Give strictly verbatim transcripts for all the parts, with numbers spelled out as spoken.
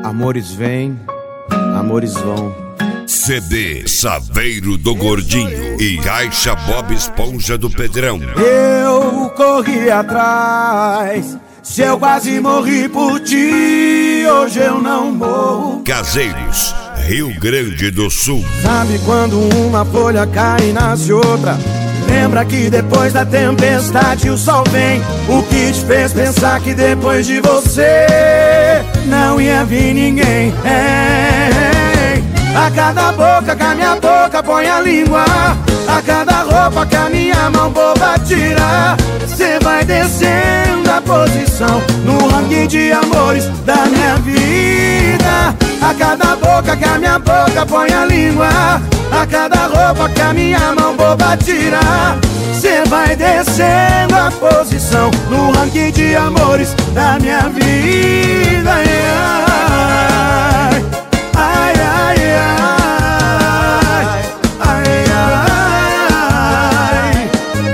Amores vêm, amores vão. C D Saveiro do Gordinho e Caixa Bob Esponja do Pedrão. Eu corri atrás, se eu quase morri por ti, hoje eu não morro. Caseiros, Rio Grande do Sul. Sabe quando uma folha cai e nasce outra? Lembra que depois da tempestade o sol vem. O que te fez pensar que depois de você não ia vir ninguém? É, a cada boca que a minha boca põe a língua, a cada roupa que a minha mão boba tira, cê vai descendo a posição no ranking de amores da minha vida. A cada boca que a minha boca põe a língua, a cada roupa que a minha mão boba tira, cê vai descendo a posição no ranking de amores da minha vida. Ai, ai, ai, ai, ai, ai.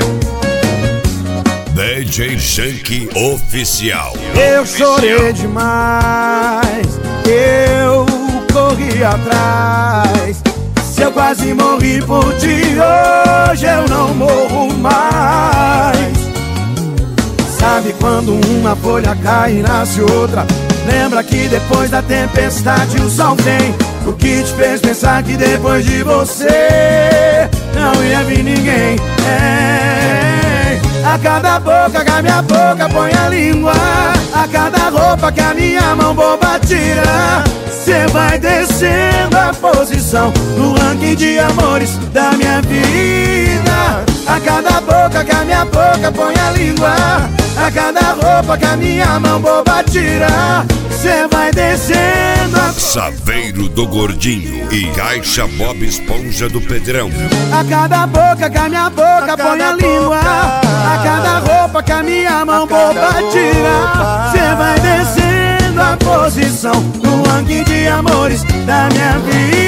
D J Shank Oficial. Eu chorei demais, eu corri atrás, se eu quase morri por ti, hoje eu não morro mais. Sabe quando uma folha cai e nasce outra? Lembra que depois da tempestade o sol vem. O que te fez pensar que depois de você não ia vir ninguém? É, a cada boca que a minha boca põe a língua, a cada roupa que a minha mão boba tira, cê vai descendo a posição no ranking de amores da minha vida. A cada boca que a minha boca põe a língua, a cada roupa que a minha mão boba tira, cê vai descendo a... Saveiro do Gordinho e Caixa Bob Esponja do Pedrão. A cada boca que a minha boca põe a língua, a cada roupa que a minha mão boba tira, cê vai descendo a posição no ranking de amores da minha vida.